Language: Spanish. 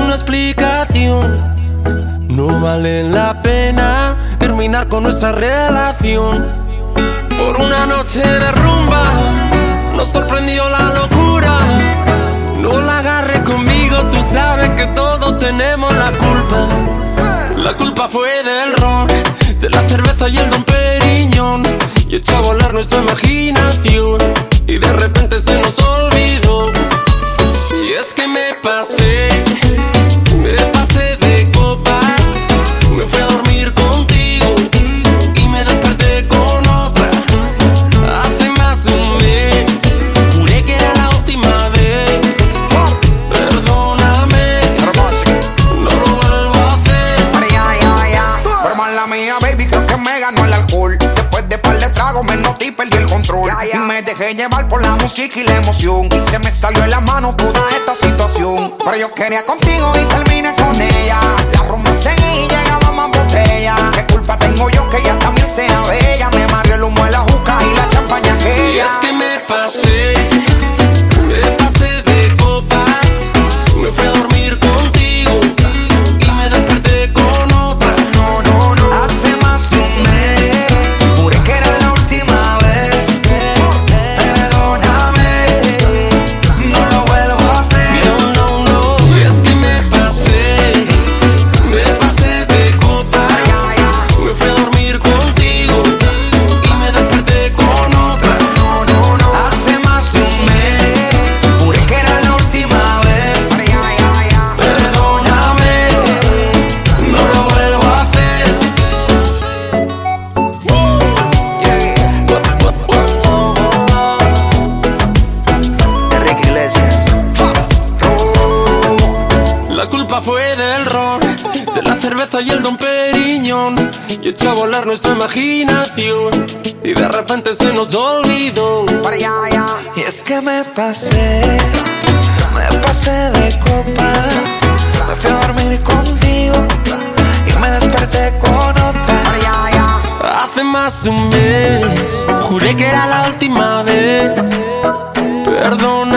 una explicación. No vale la pena terminar con nuestra relación. Por una noche de rumba nos sorprendió la locura. No la agarres conmigo, tú sabes que todos tenemos la culpa. La culpa fue del ron, de la cerveza y el Don Periñón, y echó a volar nuestra imaginación, y de repente se nos olvidó. Y es que me pasé de copas. Me fui a dormir contigo y me desperté con otra. Hace más de un mes juré que era la última vez. Perdóname, no lo vuelvo a hacer. Pero mala mía, baby, creo que me ganó el alcohol. Después de par de tragos me noté y perdí el control. Y me dejé llevar por la música y la emoción, y se me salió de la mano toda esta situación. Pero yo quería contigo y terminé con ella. La rumba seguía y llegaba más botella. ¿Qué culpa tengo yo que ella también sea bella? Me mareó el humo de la juca y la champaña aquella. Y es que me pasé de copas. Me fui a dormir contigo y me desperté con otra. No, hace más de un mes juré que era la última vez. Perdóname, no lo vuelvo a hacer. No. Y es que me pasé de copas. Me fui a dormir contigo y me desperté con otra. Hace más de un mes juré que era la última vez. Perdóname, no lo vuelvo a hacer. Enrique Iglesias. La culpa fue del ron, de la cerveza y el Don Periñón, y echó a volar nuestra imaginación, y de repente se nos olvidó. Y es que me pasé de copas. Me fui a dormir contigo y me desperté con otra. Hace más de un mes juré que era la última vez. Perdón.